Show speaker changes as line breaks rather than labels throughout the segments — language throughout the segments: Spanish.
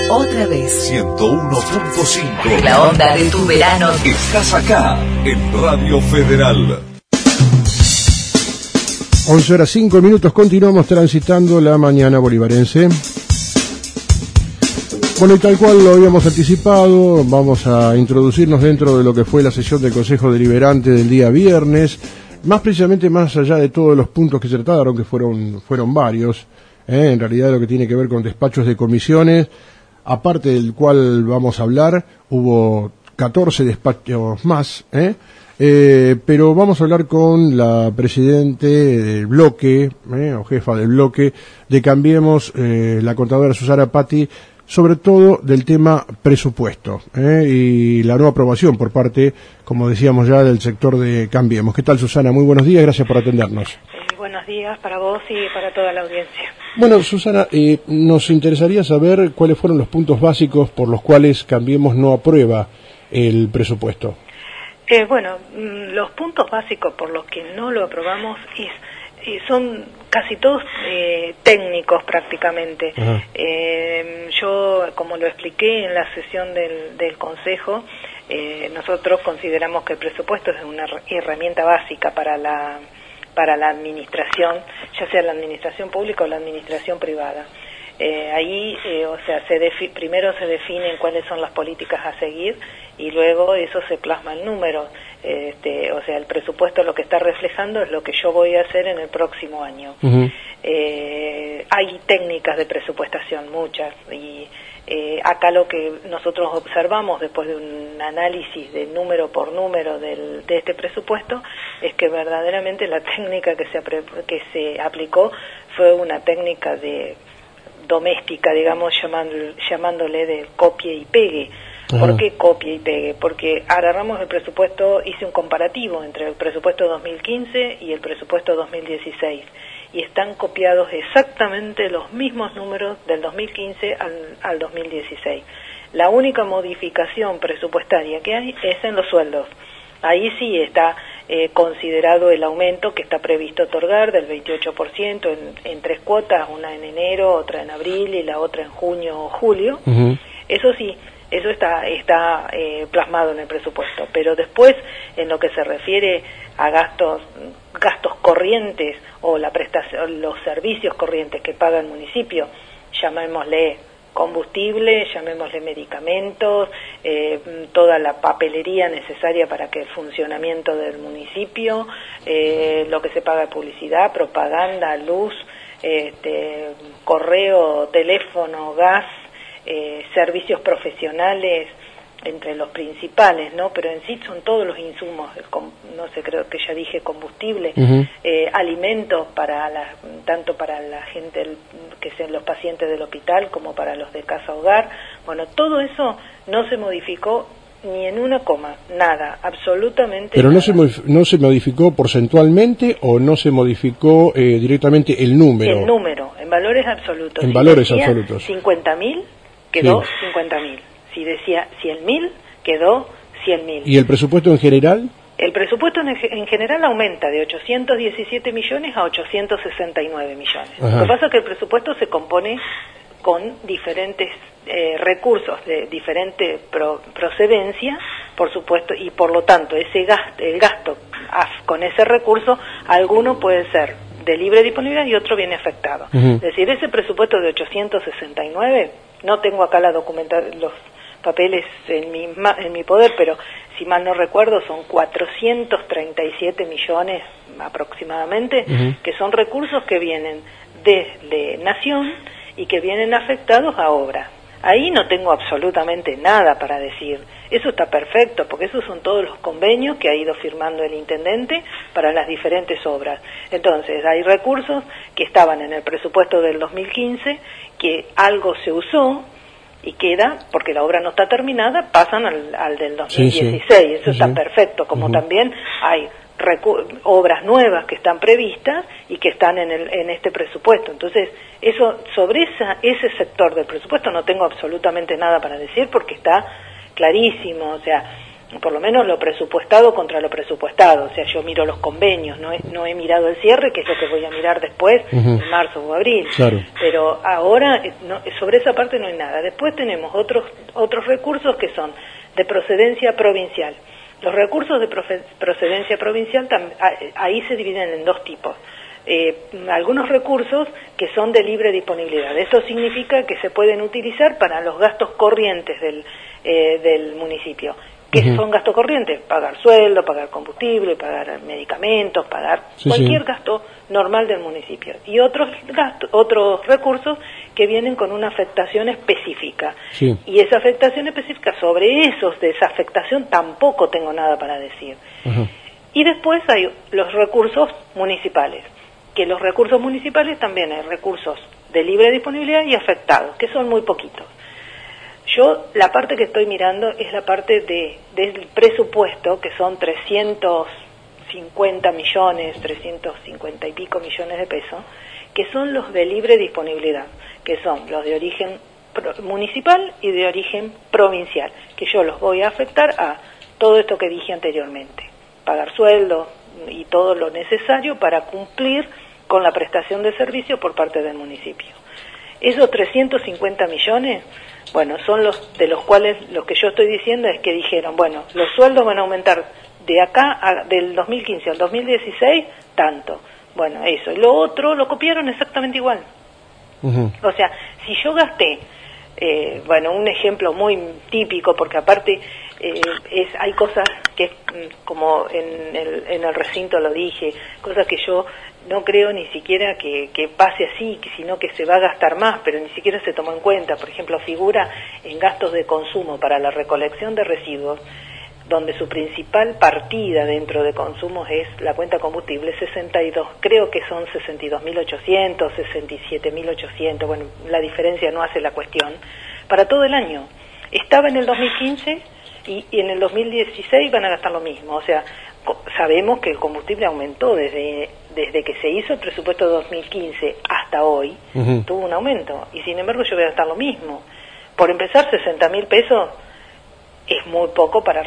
Otra vez.
101.5.
La onda de tu verano.
Estás acá, en Radio Federal.
11:05, continuamos transitando la mañana bolivarense. Bueno, y tal cual lo habíamos anticipado, vamos a introducirnos dentro de lo que fue la sesión del Consejo Deliberante del día viernes, más precisamente más allá de todos los puntos que se trataron, que fueron varios, en realidad lo que tiene que ver con despachos de comisiones, aparte del cual vamos a hablar, hubo 14 despachos más, pero vamos a hablar con la presidente del bloque, o jefa del bloque de Cambiemos, la contadora Susana Patti, sobre todo del tema presupuesto, y la nueva aprobación por parte, como decíamos ya, del sector de Cambiemos. ¿Qué tal, Susana? Muy buenos días, gracias por atendernos.
Buenos días para vos y para toda la audiencia.
Bueno, Susana, nos interesaría saber cuáles fueron los puntos básicos por los cuales Cambiemos no aprueba el presupuesto.
Los puntos básicos por los que no lo aprobamos son casi todos técnicos prácticamente. Yo, como lo expliqué en la sesión del Consejo, nosotros consideramos que el presupuesto es una herramienta básica para la administración, ya sea la administración pública o la administración privada. Primero se definen cuáles son las políticas a seguir y luego eso se plasma en números. El presupuesto lo que está reflejando es lo que yo voy a hacer en el próximo año. Hay técnicas de presupuestación, muchas, y acá lo que nosotros observamos después de un análisis de número por número de este presupuesto es que verdaderamente la técnica que se aplicó fue una técnica doméstica, digamos, llamándole de copie y pegue. ¿Por qué copia y pegue? Porque agarramos el presupuesto, hice un comparativo entre el presupuesto 2015 y el presupuesto 2016 y están copiados exactamente los mismos números del 2015 al 2016. La única modificación presupuestaria que hay es en los sueldos. Ahí sí está considerado el aumento que está previsto otorgar del 28% en 3 cuotas, una en enero, otra en abril y la otra en junio o julio. Eso sí. Eso está plasmado en el presupuesto, pero después, en lo que se refiere a gastos corrientes o la prestación, los servicios corrientes que paga el municipio, llamémosle combustible, llamémosle medicamentos, toda la papelería necesaria para que el funcionamiento del municipio, lo que se paga de publicidad, propaganda, luz, correo, teléfono, gas, servicios profesionales, entre los principales, ¿no? Pero en sí son todos los insumos, creo que ya dije combustible, alimentos tanto para la gente que sean los pacientes del hospital como para los de casa hogar. Bueno, todo eso no se modificó ni en una coma, nada, absolutamente.
Pero
nada.
no se modificó porcentualmente o no se modificó directamente el número.
El número, en valores absolutos.
En valores absolutos.
50.000 quedó 50.000. Si decía 100.000, quedó 100.000.
¿Y el presupuesto en general?
El presupuesto en general aumenta de 817 millones a 869 millones.
Ajá.
Lo que pasa es que el presupuesto se compone con diferentes recursos de diferente procedencia, por supuesto, y por lo tanto el gasto con ese recurso, alguno puede ser de libre disponibilidad y otro viene afectado. Es decir, ese presupuesto de 869, no tengo acá los papeles en mi poder, pero si mal no recuerdo son 437 millones aproximadamente, que son recursos que vienen de Nación y que vienen afectados a obra. Ahí no tengo absolutamente nada para decir. Eso está perfecto, porque esos son todos los convenios que ha ido firmando el intendente para las diferentes obras. Entonces, hay recursos que estaban en el presupuesto del 2015, que algo se usó y queda, porque la obra no está terminada, pasan al del 2016. Sí. Eso está perfecto, como también hay obras nuevas que están previstas y que están en este presupuesto. Entonces, sobre ese sector del presupuesto no tengo absolutamente nada para decir porque está clarísimo. O sea, por lo menos lo presupuestado contra lo presupuestado, o sea, yo miro los convenios, no he mirado el cierre, que es lo que voy a mirar después, en marzo o abril,
claro.
Pero ahora sobre esa parte no hay nada. Después tenemos otros recursos que son de procedencia provincial. Los recursos de procedencia provincial ahí se dividen en dos tipos. Algunos recursos que son de libre disponibilidad. Eso significa que se pueden utilizar para los gastos corrientes del municipio. ¿Qué son gastos corrientes? Pagar sueldo, pagar combustible, pagar medicamentos, pagar cualquier gasto normal del municipio. Y otros recursos que vienen con una afectación específica. Sí. Y esa afectación específica, sobre de esa afectación tampoco tengo nada para decir. Y después hay los recursos municipales, que los recursos municipales también hay recursos de libre disponibilidad y afectados, que son muy poquitos. Yo la parte que estoy mirando es la parte del presupuesto, que son 350 y pico millones de pesos, que son los de libre disponibilidad, que son los de origen municipal y de origen provincial, que yo los voy a afectar a todo esto que dije anteriormente, pagar sueldo y todo lo necesario para cumplir con la prestación de servicio por parte del municipio. Esos 350 millones, bueno, son los de los cuales lo que yo estoy diciendo es que dijeron, bueno, los sueldos van a aumentar de acá, del 2015 al 2016, tanto. Bueno, eso. Y lo otro lo copiaron exactamente igual. O sea, si yo gasté, bueno, un ejemplo muy típico, porque aparte hay cosas que, como en el recinto lo dije, cosas que yo no creo ni siquiera que pase así, sino que se va a gastar más, pero ni siquiera se tomó en cuenta. Por ejemplo, figura en gastos de consumo para la recolección de residuos, donde su principal partida dentro de consumos es la cuenta combustible, creo que son 62.800, 67.800, bueno, la diferencia no hace la cuestión, para todo el año. Estaba en el 2015 y en el 2016 van a gastar lo mismo, o sea, sabemos que el combustible aumentó desde que se hizo el presupuesto de 2015 hasta hoy, tuvo un aumento, y sin embargo yo voy a gastar lo mismo. Por empezar, 60.000 pesos es muy poco para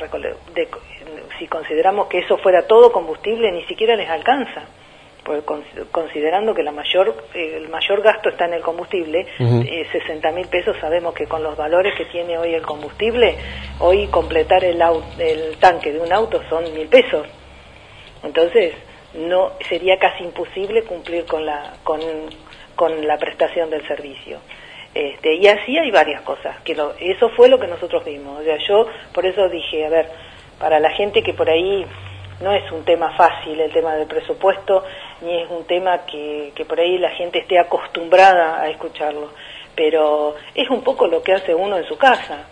si consideramos que eso fuera todo combustible, ni siquiera les alcanza, porque considerando que el mayor gasto está en el combustible, 60.000 pesos, sabemos que con los valores que tiene hoy el combustible, hoy completar el tanque de un auto son 1.000 pesos. Entonces, no sería casi imposible cumplir con la prestación del servicio. Y así hay varias cosas, eso fue lo que nosotros vimos. O sea, yo por eso dije, a ver, para la gente que por ahí no es un tema fácil el tema del presupuesto, ni es un tema que por ahí la gente esté acostumbrada a escucharlo, pero es un poco lo que hace uno en su casa.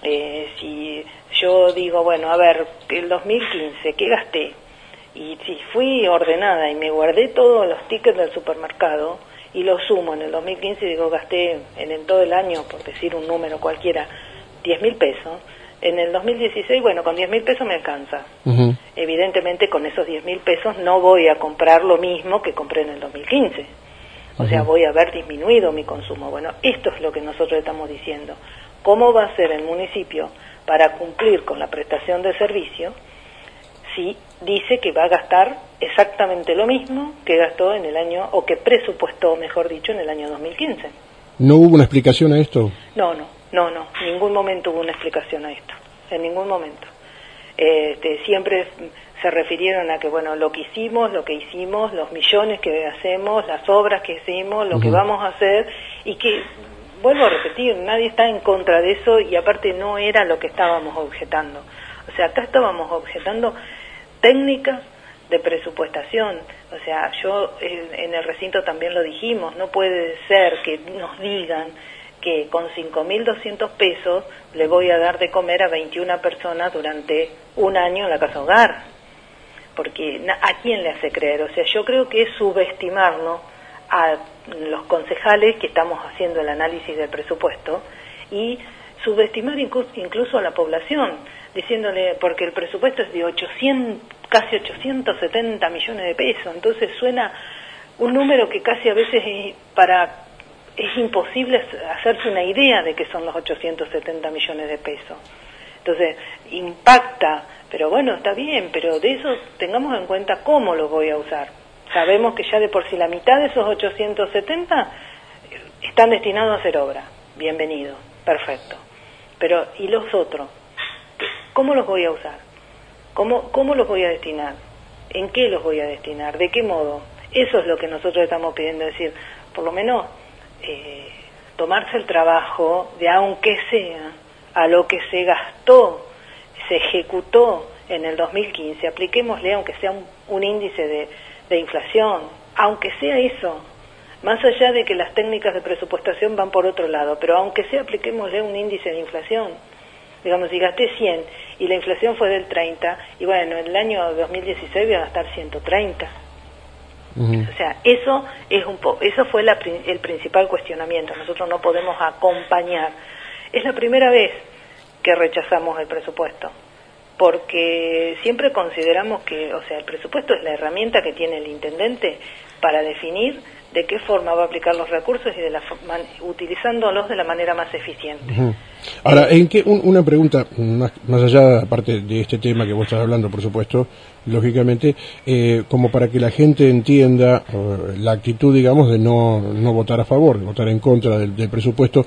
Si yo digo, bueno, a ver, el 2015, ¿qué gasté? Y si fui ordenada y me guardé todos los tickets del supermercado, y lo sumo en el 2015, digo, gasté en todo el año, por decir un número cualquiera, 10.000 pesos. En el 2016, bueno, con 10.000 pesos me alcanza. Evidentemente, con esos 10.000 pesos no voy a comprar lo mismo que compré en el 2015. O sea, voy a haber disminuido mi consumo. Bueno, esto es lo que nosotros estamos diciendo. ¿Cómo va a ser el municipio para cumplir con la prestación de servicio si dice que va a gastar exactamente lo mismo que gastó en el año, o que presupuestó, mejor dicho, en el año 2015?
¿No hubo una explicación a esto? No,
en ningún momento hubo una explicación a esto, en ningún momento. Siempre se refirieron a que, bueno, lo que hicimos, los millones que hacemos, las obras que hicimos, lo que vamos a hacer, y que, vuelvo a repetir, nadie está en contra de eso, y aparte no era lo que estábamos objetando. O sea, acá estábamos objetando técnicas de presupuestación. O sea, yo en el recinto también lo dijimos, no puede ser que nos digan que con 5.200 pesos le voy a dar de comer a 21 personas durante un año en la casa hogar, porque ¿a quién le hace creer? O sea, yo creo que es subestimarnos a los concejales que estamos haciendo el análisis del presupuesto, y subestimar incluso a la población, diciéndole, porque el presupuesto es de casi 870 millones de pesos, entonces suena un número que casi a veces es imposible hacerse una idea de que son los 870 millones de pesos. Entonces, impacta, pero bueno, está bien, pero de eso tengamos en cuenta cómo lo voy a usar. Sabemos que ya de por sí la mitad de esos 870 están destinados a hacer obra. Bienvenido, perfecto. Pero, ¿y los otros? ¿Cómo los voy a usar? ¿Cómo los voy a destinar? ¿En qué los voy a destinar? ¿De qué modo? Eso es lo que nosotros estamos pidiendo, decir, por lo menos tomarse el trabajo de, aunque sea a lo que se gastó, se ejecutó en el 2015, apliquémosle aunque sea un índice de inflación, aunque sea eso, más allá de que las técnicas de presupuestación van por otro lado, pero aunque sea apliquémosle un índice de inflación. Digamos, si gasté 100 y la inflación fue del 30, y bueno, en el año 2016 voy a gastar 130. O sea, eso fue el principal cuestionamiento. Nosotros no podemos acompañar. Es la primera vez que rechazamos el presupuesto, porque siempre consideramos que, o sea, el presupuesto es la herramienta que tiene el intendente para definir de qué forma va a aplicar los recursos y utilizándolos de la manera más eficiente.
Ahora, una pregunta, más allá, aparte de este tema que vos estás hablando, por supuesto, lógicamente, como para que la gente entienda la actitud, digamos, de no votar a favor, de votar en contra del presupuesto,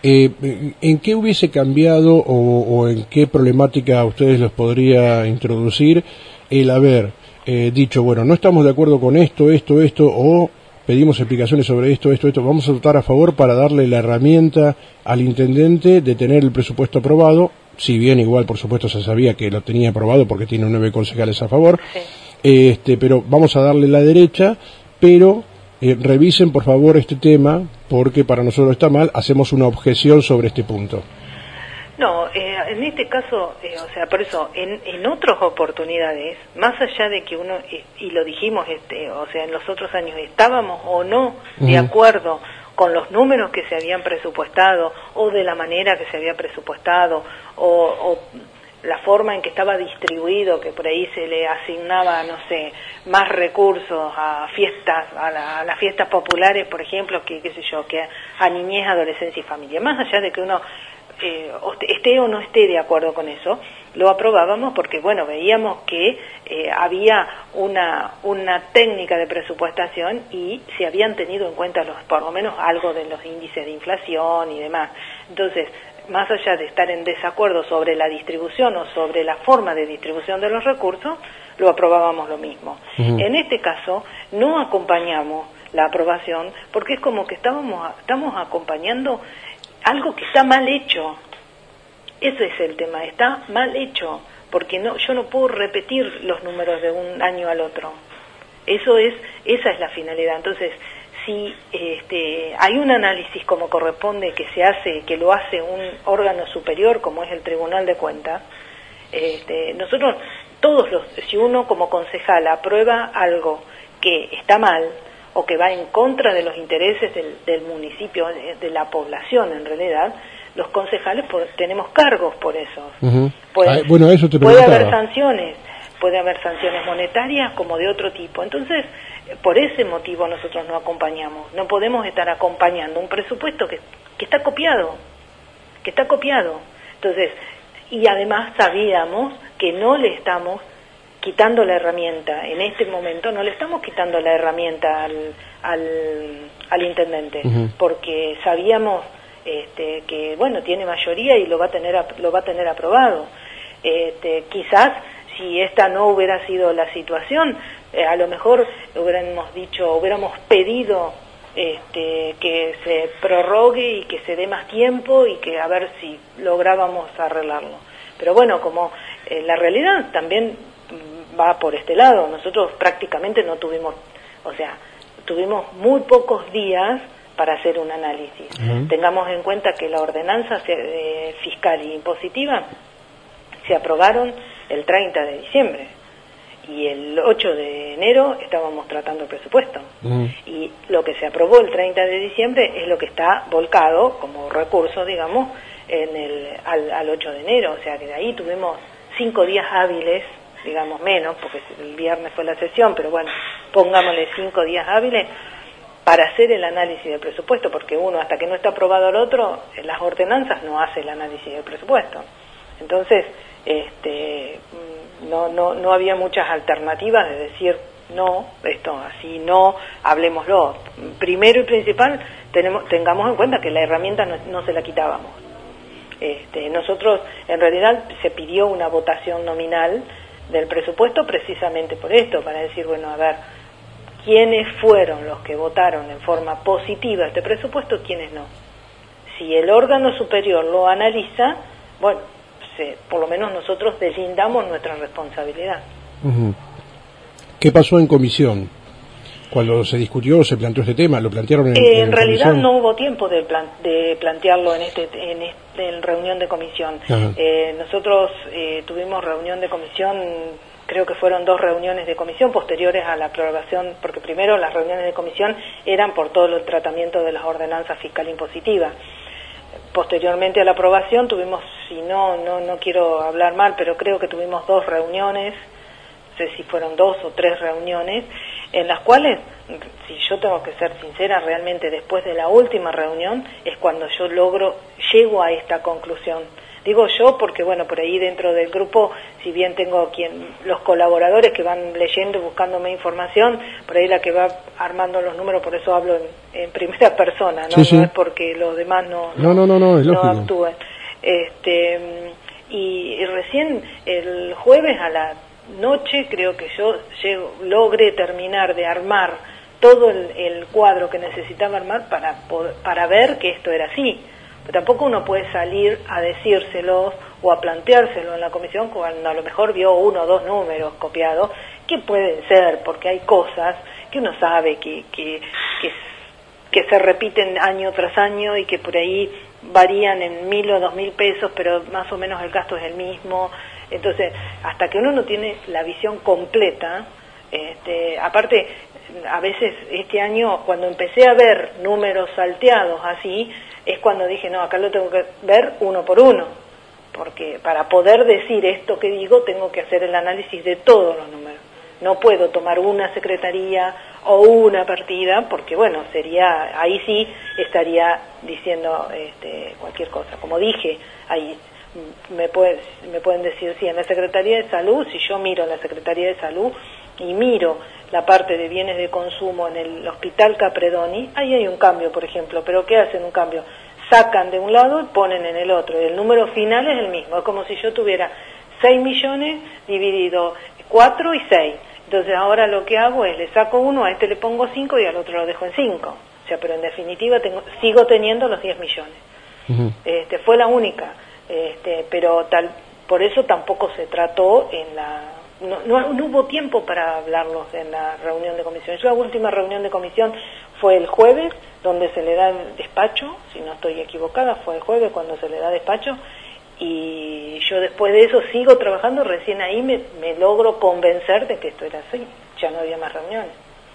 ¿en qué hubiese cambiado o en qué problemática a ustedes los podría introducir el haber dicho, bueno, no estamos de acuerdo con esto, o pedimos explicaciones sobre esto, vamos a votar a favor para darle la herramienta al intendente de tener el presupuesto aprobado, si bien igual por supuesto se sabía que lo tenía aprobado porque tiene 9 concejales a favor, sí. Pero vamos a darle la derecha, pero revisen por favor este tema porque para nosotros está mal, hacemos una objeción sobre este punto.
No, en este caso, o sea, por eso, en otras oportunidades, más allá de que uno, y lo dijimos, o sea, en los otros años, estábamos o no de acuerdo con los números que se habían presupuestado, o de la manera que se había presupuestado, o la forma en que estaba distribuido, que por ahí se le asignaba, no sé, más recursos a fiestas, a las fiestas populares, por ejemplo, que qué sé yo, que a niñez, adolescencia y familia. Más allá de que uno esté o no esté de acuerdo con eso, lo aprobábamos porque, bueno, veíamos que había una técnica de presupuestación y se habían tenido en cuenta por lo menos algo de los índices de inflación y demás. Entonces, más allá de estar en desacuerdo sobre la distribución o sobre la forma de distribución de los recursos, lo aprobábamos lo mismo. En este caso, no acompañamos la aprobación porque es como que estamos acompañando algo que está mal hecho. Ese es el tema, está mal hecho, porque yo no puedo repetir los números de un año al otro. Esa es la finalidad. Entonces, si hay un análisis como corresponde que lo hace un órgano superior como es el Tribunal de Cuentas, nosotros si uno como concejal aprueba algo que está mal o que va en contra de los intereses del municipio, de la población en realidad, los concejales tenemos cargos por eso.
Bueno, eso te preguntaba.
Puede haber sanciones monetarias como de otro tipo. Entonces, por ese motivo nosotros no acompañamos. No podemos estar acompañando un presupuesto que está copiado. Entonces, y además sabíamos que no le estamos quitando la herramienta, en este momento no le estamos quitando la herramienta al intendente, porque sabíamos que bueno, tiene mayoría y lo va a tener aprobado. Quizás si esta no hubiera sido la situación, a lo mejor hubiéramos pedido que se prorrogue y que se dé más tiempo y que a ver si lográbamos arreglarlo. Pero bueno, como la realidad también va por este lado, nosotros prácticamente no tuvimos, tuvimos muy pocos días para hacer un análisis. Tengamos en cuenta que la ordenanza fiscal y impositiva se aprobaron el 30 de diciembre y el 8 de enero estábamos tratando el presupuesto. Y lo que se aprobó el 30 de diciembre es lo que está volcado como recurso, digamos, al 8 de enero. O sea que de ahí tuvimos 5 días hábiles, digamos menos, porque el viernes fue la sesión, pero bueno, pongámosle 5 días hábiles para hacer el análisis del presupuesto, porque uno, hasta que no está aprobado el otro, las ordenanzas no hace el análisis del presupuesto. Entonces, no había muchas alternativas de decir no, esto así no, hablemoslo. Primero y principal, tengamos en cuenta que la herramienta no se la quitábamos. Nosotros, en realidad, se pidió una votación nominal del presupuesto precisamente por esto, para decir, bueno, a ver, ¿quiénes fueron los que votaron en forma positiva este presupuesto, quiénes no? Si el órgano superior lo analiza, bueno, por lo menos nosotros deslindamos nuestra responsabilidad.
Uh-huh. ¿Qué pasó en comisión? Cuando se discutió, se planteó este tema, ¿lo plantearon en
realidad
comisión?
No hubo tiempo de plantearlo en reunión de comisión. Nosotros tuvimos reunión de comisión, creo que fueron 2 reuniones de comisión posteriores a la aprobación, porque primero las reuniones de comisión eran por todo el tratamiento de las ordenanzas fiscal impositivas. Posteriormente a la aprobación tuvimos, no quiero hablar mal, pero creo que tuvimos 2 reuniones, no sé si fueron 2 o 3 reuniones, en las cuales, si yo tengo que ser sincera, realmente después de la última reunión es cuando yo llego a esta conclusión. Digo yo porque, bueno, por ahí dentro del grupo, si bien tengo los colaboradores que van leyendo, buscándome información, por ahí la que va armando los números, por eso hablo en primera persona, ¿no?
Sí.
No es porque los demás no
es lógico.
actúen. Y recién el jueves a la noche creo que yo logré terminar de armar todo el cuadro que necesitaba armar para ver que esto era así. Pero tampoco uno puede salir a decírselos o a planteárselo en la comisión cuando a lo mejor vio 1 o 2 números copiados, que pueden ser, porque hay cosas que uno sabe que se repiten año tras año y que por ahí varían en 1.000 o 2.000 pesos, pero más o menos el gasto es el mismo. Entonces, hasta que uno no tiene la visión completa, aparte, a veces este año, cuando empecé a ver números salteados así, es cuando dije, no, acá lo tengo que ver uno por uno, porque para poder decir esto que digo, tengo que hacer el análisis de todos los números. No puedo tomar una secretaría o una partida, porque bueno, ahí sí estaría diciendo cualquier cosa. Como dije, ahí me pueden decir, sí, en la Secretaría de Salud, si yo miro la Secretaría de Salud y miro la parte de bienes de consumo en el Hospital Capredoni, ahí hay un cambio, por ejemplo, pero ¿qué hacen un cambio? Sacan de un lado y ponen en el otro, y el número final es el mismo, es como si yo tuviera 6 millones dividido 4 y 6, entonces ahora lo que hago es, le saco uno, a este le pongo 5 y al otro lo dejo en 5, o sea, pero en definitiva sigo teniendo los 10 millones. Uh-huh. Fue la única, pero por eso tampoco se trató no hubo tiempo para hablarlos en la reunión de comisión. La última reunión de comisión fue el jueves, donde se le da el despacho, si no estoy equivocada, fue el jueves cuando se le da despacho, y yo después de eso sigo trabajando, recién ahí me logro convencer de que esto era así, ya no había más reuniones.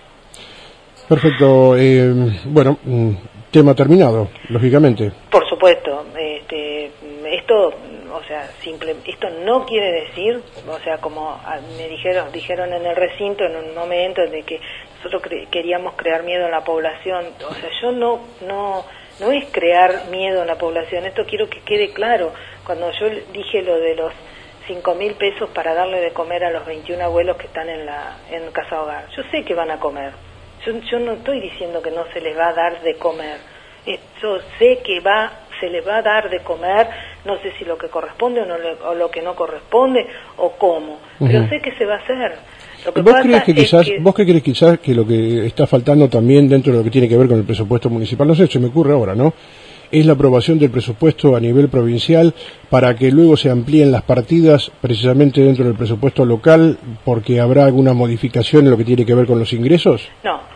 Perfecto, bueno, tema terminado, lógicamente.
Por supuesto, esto, o sea, esto no quiere decir, o sea, como me dijeron en el recinto en un momento de que nosotros queríamos crear miedo en la población, o sea, yo no es crear miedo en la población, esto quiero que quede claro. Cuando yo dije lo de los 5.000 pesos para darle de comer a los 21 abuelos que están en Casa Hogar, yo sé que van a comer, yo no estoy diciendo que no se les va a dar de comer, yo sé que se les va a dar de comer, no sé si lo que corresponde o lo que no corresponde o cómo, pero sé que se va a hacer.
¿Vos crees quizás que lo que está faltando también dentro de lo que tiene que ver con el presupuesto municipal, no sé, se me ocurre ahora, ¿no?, es la aprobación del presupuesto a nivel provincial para que luego se amplíen las partidas precisamente dentro del presupuesto local, porque habrá alguna modificación en lo que tiene que ver con los ingresos?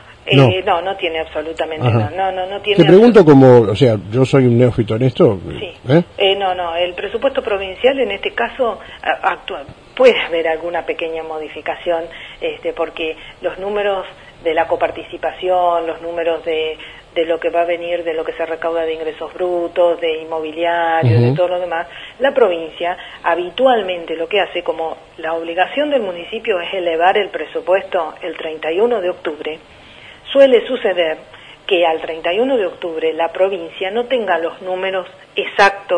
No tiene absolutamente no tiene.
Te pregunto como, o sea, yo soy un neófito en esto.
Sí. El presupuesto provincial en este caso puede haber alguna pequeña modificación, porque los números de la coparticipación, los números de lo que va a venir, de lo que se recauda de ingresos brutos, de inmobiliario, de todo lo demás, la provincia habitualmente lo que hace, como la obligación del municipio es elevar el presupuesto el 31 de octubre, suele suceder que al 31 de octubre la provincia no tenga los números exactos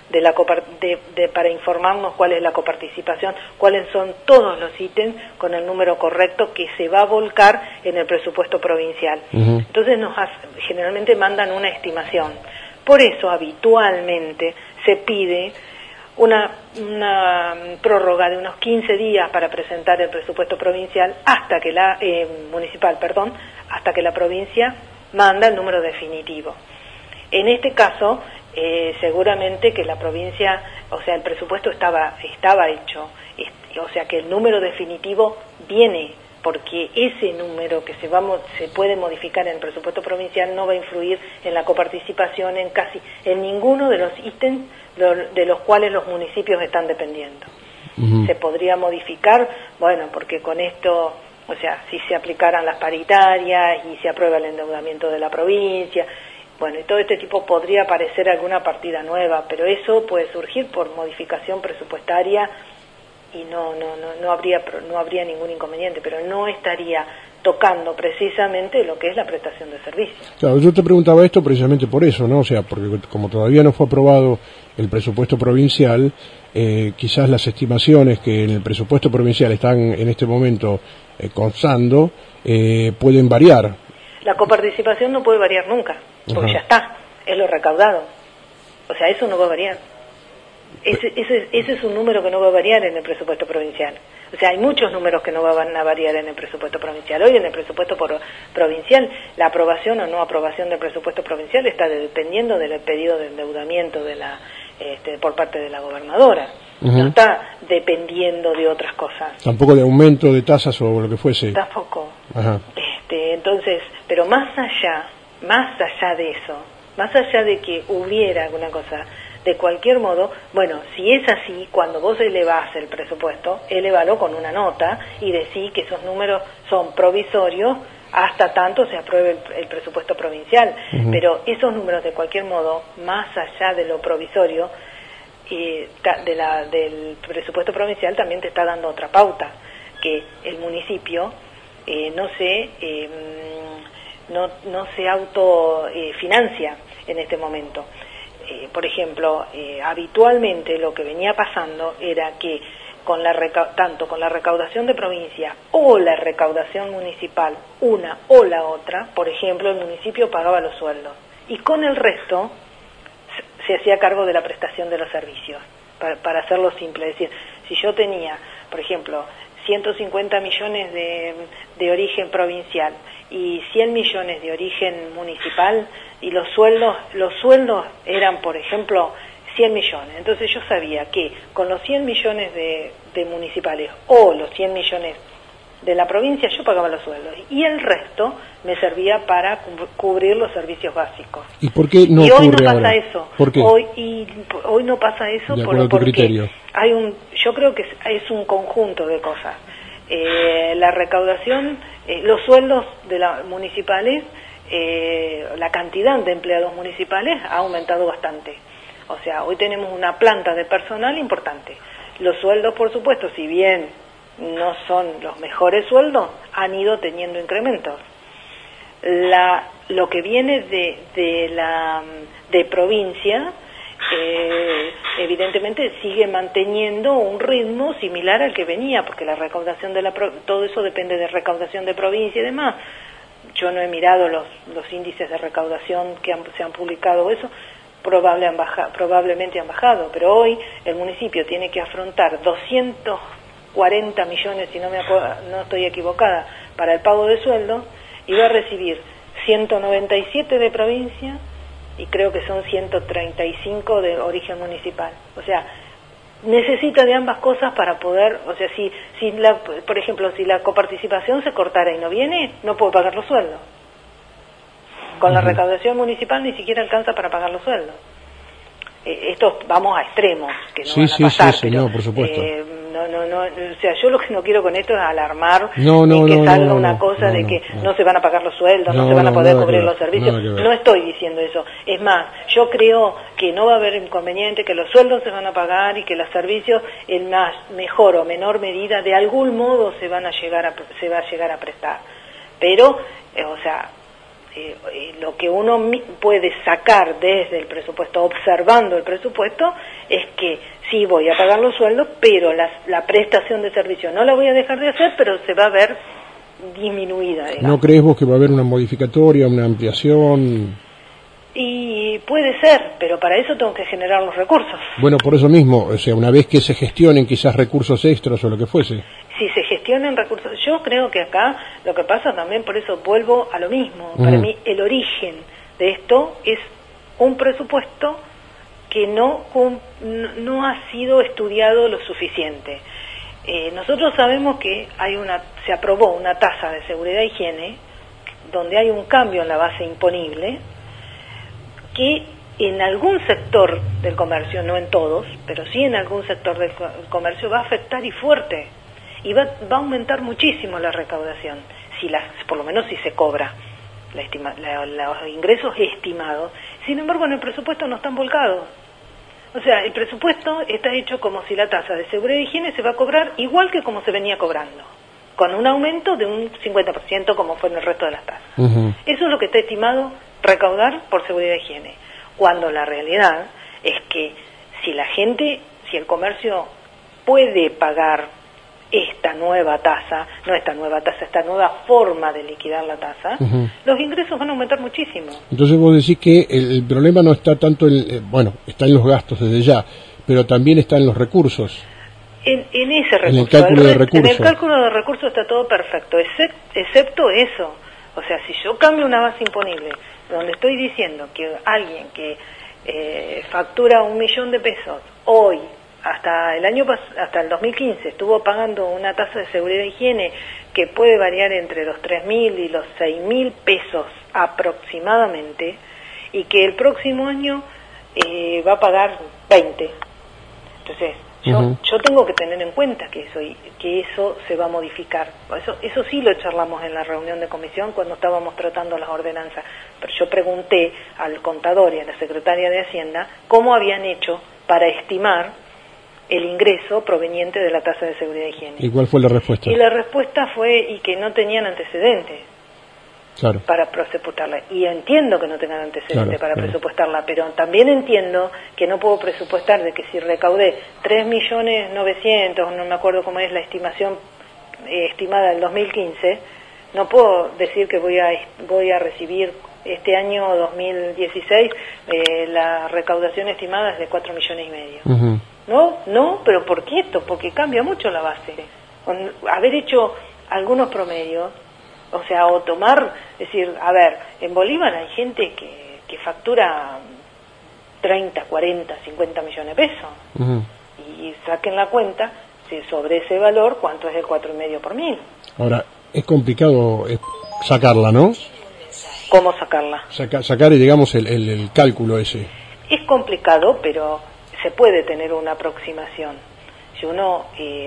para informarnos cuál es la coparticipación, cuáles son todos los ítems con el número correcto que se va a volcar en el presupuesto provincial. Entonces generalmente mandan una estimación. Por eso habitualmente se pide una prórroga de unos 15 días para presentar el presupuesto provincial hasta que hasta que la provincia manda el número definitivo. En este caso, seguramente que la provincia, o sea, el presupuesto estaba hecho, o sea que el número definitivo viene, porque ese número que se puede modificar en el presupuesto provincial no va a influir en la coparticipación en ninguno de los ítems de los cuales los municipios están dependiendo. Se podría modificar, bueno, porque con esto, o sea, si se aplicaran las paritarias y se aprueba el endeudamiento de la provincia, bueno, y todo este tipo podría aparecer alguna partida nueva, pero eso puede surgir por modificación presupuestaria y no habría ningún inconveniente, pero no estaría tocando precisamente lo que es la prestación de servicios.
Claro, yo te preguntaba esto precisamente por eso, ¿no? O sea, porque como todavía no fue aprobado el presupuesto provincial, quizás las estimaciones que en el presupuesto provincial están en este momento constando pueden variar.
La coparticipación no puede variar nunca, porque ya está, es lo recaudado. O sea, eso no va a variar. Ese es un número que no va a variar en el presupuesto provincial. O sea, hay muchos números que no van a variar en el presupuesto provincial. Hoy en el presupuesto provincial, la aprobación o no aprobación del presupuesto provincial está dependiendo del pedido de endeudamiento por parte de la gobernadora. No está dependiendo de otras cosas.
Tampoco de aumento de tasas o lo que fuese.
Tampoco. Entonces, pero más allá de eso, más allá de que hubiera alguna cosa, de cualquier modo, bueno, si es así, cuando vos elevás el presupuesto, elevalo con una nota y decís que esos números son provisorios hasta tanto se apruebe el presupuesto provincial. Pero esos números, de cualquier modo, más allá de lo provisorio, del presupuesto provincial también te está dando otra pauta, que el municipio no se autofinancia en este momento. Por ejemplo, habitualmente lo que venía pasando era que tanto con la recaudación de provincia o la recaudación municipal, una o la otra, por ejemplo, el municipio pagaba los sueldos y con el resto se hacía cargo de la prestación de los servicios, para hacerlo simple. Es decir, si yo tenía, por ejemplo, 150 millones de origen provincial y 100 millones de origen municipal, y los sueldos eran, por ejemplo, 100 millones. Entonces yo sabía que con los 100 millones de municipales o los 100 millones de la provincia yo pagaba los sueldos y el resto me servía para cubrir los servicios básicos.
¿Y por qué no
ocurre
hoy no pasa
ahora eso?
¿Por qué?
Hoy no pasa eso porque yo creo que es un conjunto de cosas. La recaudación, los sueldos de las municipales, la cantidad de empleados municipales ha aumentado bastante. O sea, hoy tenemos una planta de personal importante. Los sueldos, por supuesto, si bien no son los mejores sueldos, han ido teniendo incrementos. Lo que viene de provincia, evidentemente sigue manteniendo un ritmo similar al que venía, porque la recaudación todo eso depende de recaudación de provincia y demás. Yo no he mirado los índices de recaudación que se han publicado, eso probablemente han bajado, pero hoy el municipio tiene que afrontar 240 millones, si no estoy equivocada, para el pago de sueldos, y va a recibir 197 de provincia y creo que son 135 de origen municipal. O sea, necesita de ambas cosas para poder, o sea, por ejemplo, si la coparticipación se cortara y no viene, no puedo pagar los sueldos. Con la recaudación municipal ni siquiera alcanza para pagar los sueldos. Esto vamos a extremos que no van a pasar, pero
no, por supuesto.
O sea, yo lo que no quiero con esto es alarmar que salga una cosa de que no se van a pagar los sueldos, no se van a poder cubrir los servicios. No estoy diciendo eso. Es más, yo creo que no va a haber inconveniente, que los sueldos se van a pagar y que los servicios en mejor o menor medida de algún modo se va a llegar a prestar. Pero, o sea, lo que uno puede sacar desde el presupuesto, observando el presupuesto, es que sí voy a pagar los sueldos, pero la prestación de servicio no la voy a dejar de hacer, pero se va a ver disminuida, digamos.
¿No crees vos que va a haber una modificatoria, una ampliación?
Y puede ser, pero para eso tengo que generar los recursos.
Bueno, por eso mismo, o sea, una vez que se gestionen quizás recursos extras o lo que fuese.
Si se gestionan recursos, yo creo que acá lo que pasa también, por eso vuelvo a lo mismo. Para mí el origen de esto es un presupuesto que no ha sido estudiado lo suficiente. Nosotros sabemos que se aprobó una tasa de seguridad e higiene donde hay un cambio en la base imponible que en algún sector del comercio, no en todos, pero sí en algún sector del comercio va a afectar y fuerte, y va a aumentar muchísimo la recaudación, por lo menos si se cobra los ingresos estimados. Sin embargo, en el presupuesto no están volcados. O sea, el presupuesto está hecho como si la tasa de seguridad y higiene se va a cobrar igual que como se venía cobrando, con un aumento de un 50% como fue en el resto de las tasas. Eso es lo que está estimado recaudar por seguridad y higiene, cuando la realidad es que si el comercio puede pagar esta nueva tasa, esta nueva forma de liquidar la tasa, los ingresos van a aumentar muchísimo.
Entonces vos decís que el problema no está tanto está en los gastos desde ya, pero también está en los recursos.
En ese recurso,
en el cálculo de recursos.
En el cálculo de recursos está todo perfecto, excepto eso. O sea, si yo cambio una base imponible, donde estoy diciendo que alguien que factura 1.000.000 de pesos, hoy, hasta el 2015, estuvo pagando una tasa de seguridad e higiene que puede variar entre los 3.000 y los 6.000 pesos aproximadamente, y que el próximo año va a pagar 20. Entonces, yo tengo que tener en cuenta que eso se va a modificar. Eso sí lo charlamos en la reunión de comisión cuando estábamos tratando las ordenanzas. Pero yo pregunté al contador y a la secretaria de Hacienda cómo habían hecho para estimar el ingreso proveniente de la tasa de seguridad e higiene.
¿Y cuál fue la respuesta?
Y la respuesta fue que no tenían antecedentes.
Claro.
Para presupuestarla. Y entiendo que no tengan antecedentes para presupuestarla, pero también entiendo que no puedo presupuestar de que si recaudé 3.900.000, no me acuerdo cómo es la estimación estimada del 2015, no puedo decir que voy a recibir este año 2016 la recaudación estimada es de 4.5 millones. No, pero ¿por qué esto? Porque cambia mucho la base. Haber hecho algunos promedios, o sea, o tomar, decir, a ver, en Bolívar hay gente que factura 30, 40, 50 millones de pesos. Y saquen la cuenta, si sobre ese valor, ¿cuánto es el 4,5 por 1.000?
Ahora, es complicado sacarla, ¿no?
¿Cómo sacarla?
Sacar, digamos, el cálculo ese.
Es complicado, pero se puede tener una aproximación. Si uno,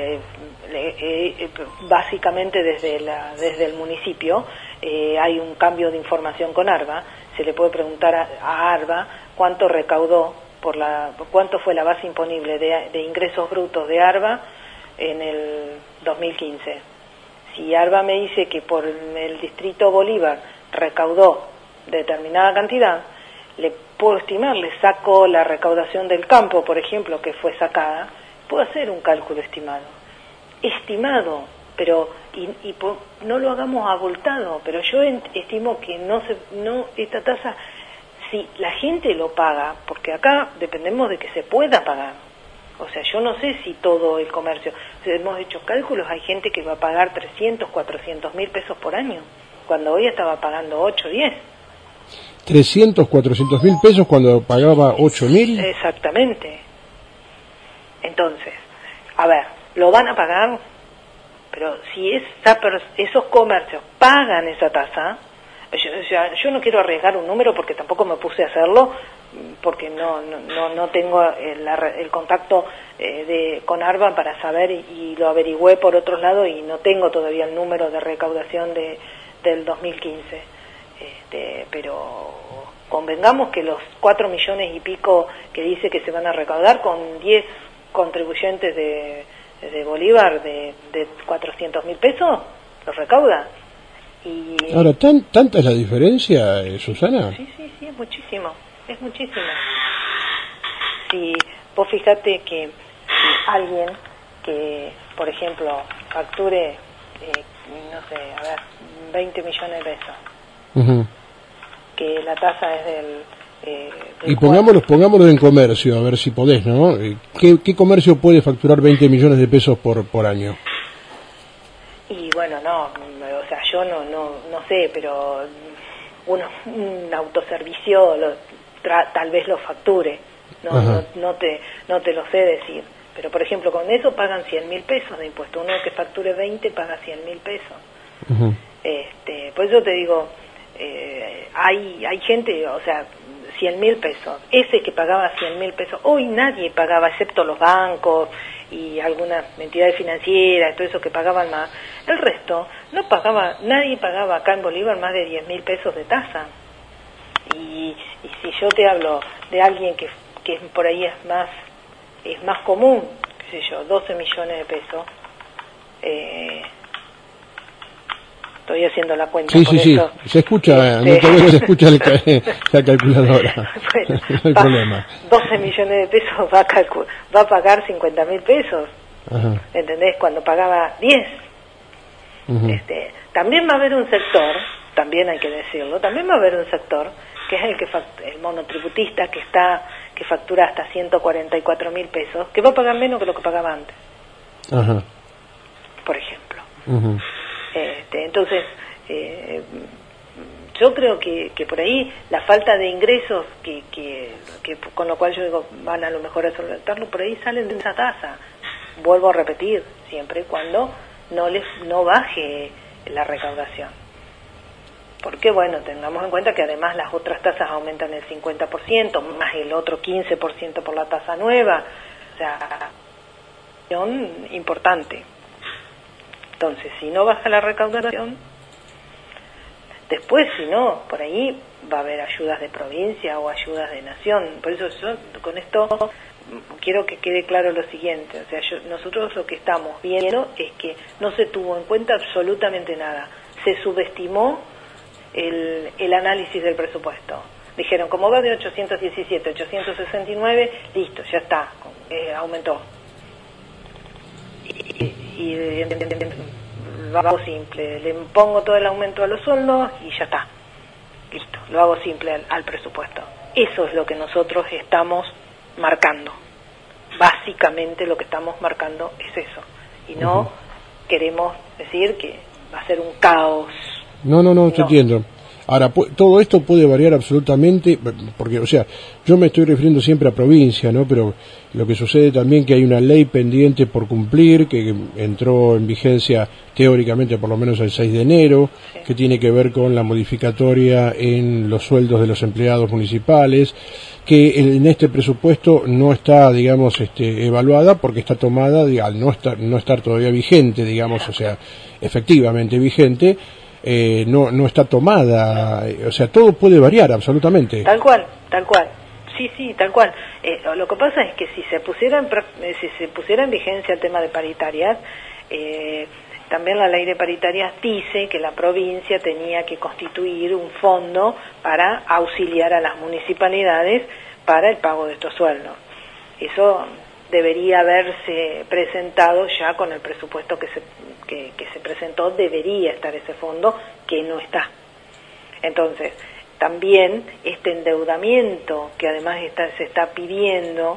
básicamente desde el municipio, hay un cambio de información con ARBA, se le puede preguntar a ARBA cuánto recaudó, cuánto fue la base imponible de ingresos brutos de ARBA en el 2015. Si ARBA me dice que por el distrito Bolívar recaudó determinada cantidad, le puedo estimar, le saco la recaudación del campo, por ejemplo, que fue sacada, puedo hacer un cálculo estimado, pero no lo hagamos abultado, pero yo estimo que esta tasa, si la gente lo paga, porque acá dependemos de que se pueda pagar, o sea, yo no sé si todo el comercio, hemos hecho cálculos, hay gente que va a pagar 300, 400 mil pesos por año, cuando hoy estaba pagando 8, 10.
300, 400 mil pesos cuando pagaba 8.000.
Exactamente. Entonces, a ver, lo van a pagar, pero si esos comercios pagan esa tasa, yo no quiero arriesgar un número porque tampoco me puse a hacerlo, porque no tengo el contacto con ARBA para saber, y lo averigüé por otros lados y no tengo todavía el número de recaudación del 2015. Pero convengamos que los 4 millones y pico que dice que se van a recaudar con 10 contribuyentes de Bolívar de 400 mil pesos, los recauda. Y
Ahora, ¿tanta es la diferencia, Susana?
sí, es muchísimo, Si vos fijate que alguien que, por ejemplo, facture, no sé, 20 millones de pesos,
Uh-huh.
que la tasa es del
Y pongámoslo en comercio, a ver si podés, ¿no? ¿Qué comercio puede facturar 20 millones de pesos por año?
Y bueno, o sea, yo no sé, pero un autoservicio tal vez lo facture, no te lo sé decir. Pero, por ejemplo, con eso pagan 100.000 pesos de impuesto. Uno que facture 20 paga 100.000 pesos.
Uh-huh.
Por eso te digo, hay gente, o sea, 100.000 pesos. Ese que pagaba 100.000 pesos, hoy nadie pagaba, excepto los bancos y algunas entidades financieras, todo eso que pagaban más. El resto, nadie pagaba acá en Bolívar más de 10.000 pesos de tasa. Y si yo te hablo de alguien que por ahí es más común, qué sé yo, 12 millones de pesos, estoy haciendo la cuenta.
Sí,
por
sí,
eso.
se escucha, no te veo, se escucha la calculadora.
Bueno,
no hay problema.
12 millones de pesos va a pagar 50.000 pesos,
Ajá.
¿entendés? Cuando pagaba 10.
Uh-huh.
También va a haber un sector, también hay que decirlo, también va a haber un sector que es el monotributista que factura hasta 144.000 pesos, que va a pagar menos que lo que pagaba antes.
Ajá.
Por ejemplo.
Uh-huh.
Entonces, yo creo que por ahí la falta de ingresos que con lo cual yo digo van a lo mejor a solventarlo, por ahí salen de esa tasa. Vuelvo a repetir, siempre y cuando no baje la recaudación. Porque bueno, tengamos en cuenta que además las otras tasas aumentan el 50%, más el otro 15% por la tasa nueva. O sea, importante. Entonces, si no baja la recaudación, después, si no, por ahí va a haber ayudas de provincia o ayudas de nación. Por eso yo con esto quiero que quede claro lo siguiente. O sea, nosotros lo que estamos viendo es que no se tuvo en cuenta absolutamente nada. Se subestimó el análisis del presupuesto. Dijeron, como va de 817 a 869, listo, ya está, aumentó. Y lo hago simple, le pongo todo el aumento a los sueldos y ya está, listo, lo hago simple al presupuesto. Eso es lo que nosotros estamos marcando, básicamente lo que estamos marcando es eso, y no queremos decir que va a ser un caos.
No, te entiendo. Ahora, todo esto puede variar absolutamente, porque, o sea, yo me estoy refiriendo siempre a provincia, ¿no? Pero lo que sucede también que hay una ley pendiente por cumplir, que entró en vigencia teóricamente por lo menos el 6 de enero,
sí,
que tiene que ver con la modificatoria en los sueldos de los empleados municipales, que en este presupuesto no está, digamos, evaluada porque está tomada, al no estar todavía vigente, digamos, o sea, efectivamente vigente. No está tomada, o sea, todo puede variar absolutamente.
Tal cual, sí, tal cual. Lo que pasa es que si se pusiera en vigencia el tema de paritarias, también la ley de paritarias dice que la provincia tenía que constituir un fondo para auxiliar a las municipalidades para el pago de estos sueldos. Eso debería haberse presentado ya con el presupuesto que se presentó, debería estar ese fondo, que no está. Entonces, también este endeudamiento que además se está pidiendo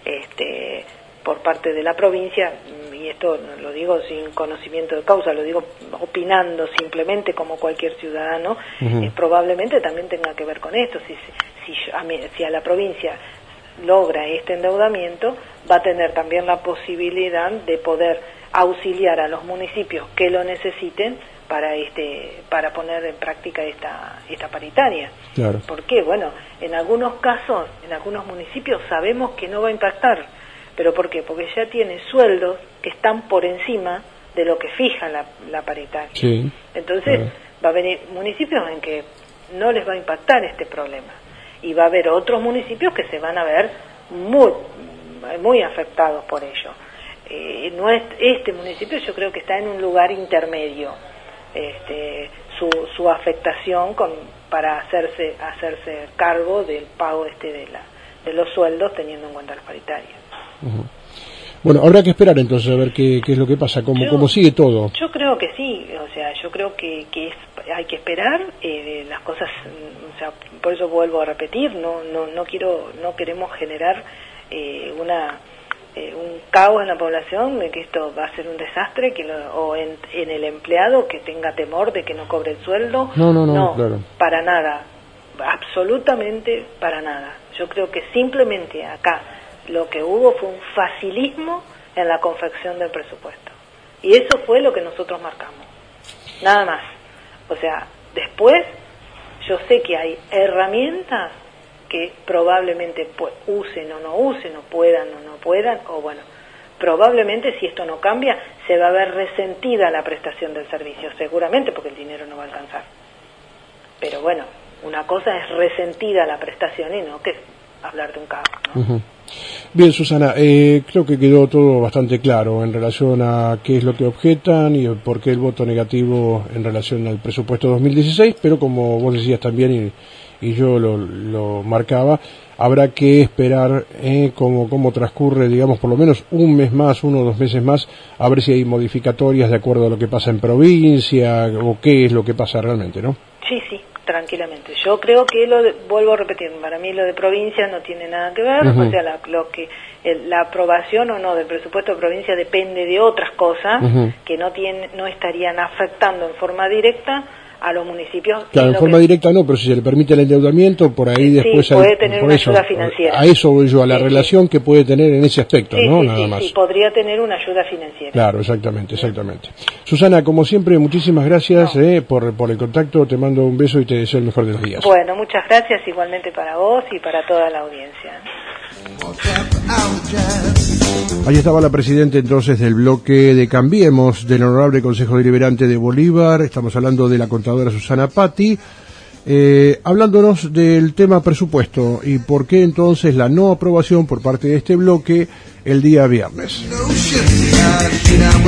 por parte de la provincia, y esto no lo digo sin conocimiento de causa, lo digo opinando simplemente como cualquier ciudadano, probablemente también tenga que ver con esto. Si a la provincia logra este endeudamiento, va a tener también la posibilidad de poder auxiliar a los municipios que lo necesiten para poner en práctica esta paritaria.
Claro.
Porque, bueno, en algunos casos, en algunos municipios sabemos que no va a impactar. ¿Pero por qué? Porque ya tiene sueldos que están por encima de lo que fija la paritaria.
Sí.
Entonces, va a haber municipios en que no les va a impactar este problema. Y va a haber otros municipios que se van a ver muy afectados por ello. Este municipio yo creo que está en un lugar intermedio. su afectación para hacerse cargo del pago de los sueldos, teniendo en cuenta las paritarias.
Uh-huh. Bueno, habrá que esperar entonces a ver qué es lo que pasa, cómo sigue todo.
Yo creo que sí, o sea, yo creo que hay que esperar las cosas, o sea, por eso vuelvo a repetir, no queremos generar un caos en la población, de que esto va a ser un desastre, o en el empleado que tenga temor de que no cobre el sueldo. No,
claro.
Para nada, absolutamente para nada. Yo creo que simplemente acá lo que hubo fue un facilismo en la confección del presupuesto. Y eso fue lo que nosotros marcamos. Nada más. O sea, después yo sé que hay herramientas que probablemente usen o no usen, o puedan o no puedan, o bueno, probablemente si esto no cambia, se va a ver resentida la prestación del servicio, seguramente porque el dinero no va a alcanzar. Pero bueno, una cosa es resentida la prestación y no que hablar de un caos, ¿no?
Uh-huh. Bien, Susana, creo que quedó todo bastante claro en relación a qué es lo que objetan y por qué el voto negativo en relación al presupuesto 2016, pero como vos decías también y yo lo marcaba, habrá que esperar cómo transcurre, digamos, por lo menos un mes más, 1 o 2 meses más, a ver si hay modificatorias de acuerdo a lo que pasa en provincia o qué es lo que pasa realmente, ¿no?
Sí, tranquilamente. Yo creo que vuelvo a repetir, para mí lo de provincia no tiene nada que ver,
uh-huh.
O sea, la aprobación o no del presupuesto de provincia depende de otras cosas
uh-huh.
que no estarían afectando en forma directa a los municipios.
Claro, en forma directa no, pero si se le permite el endeudamiento, por ahí después...
Sí, puede tener una ayuda financiera.
A eso voy yo, a la relación que puede tener en ese aspecto, ¿no? Nada más.
Sí, podría tener una ayuda financiera.
Claro, exactamente. Susana, como siempre, muchísimas gracias por el contacto, te mando un beso y te deseo el mejor de los días.
Bueno, muchas gracias igualmente para vos y para toda la audiencia.
Ahí estaba la presidenta entonces del bloque de Cambiemos del Honorable Consejo Deliberante de Bolívar. Estamos hablando de la contadora Susana Patti, hablándonos del tema presupuesto y por qué entonces la no aprobación por parte de este bloque el día viernes.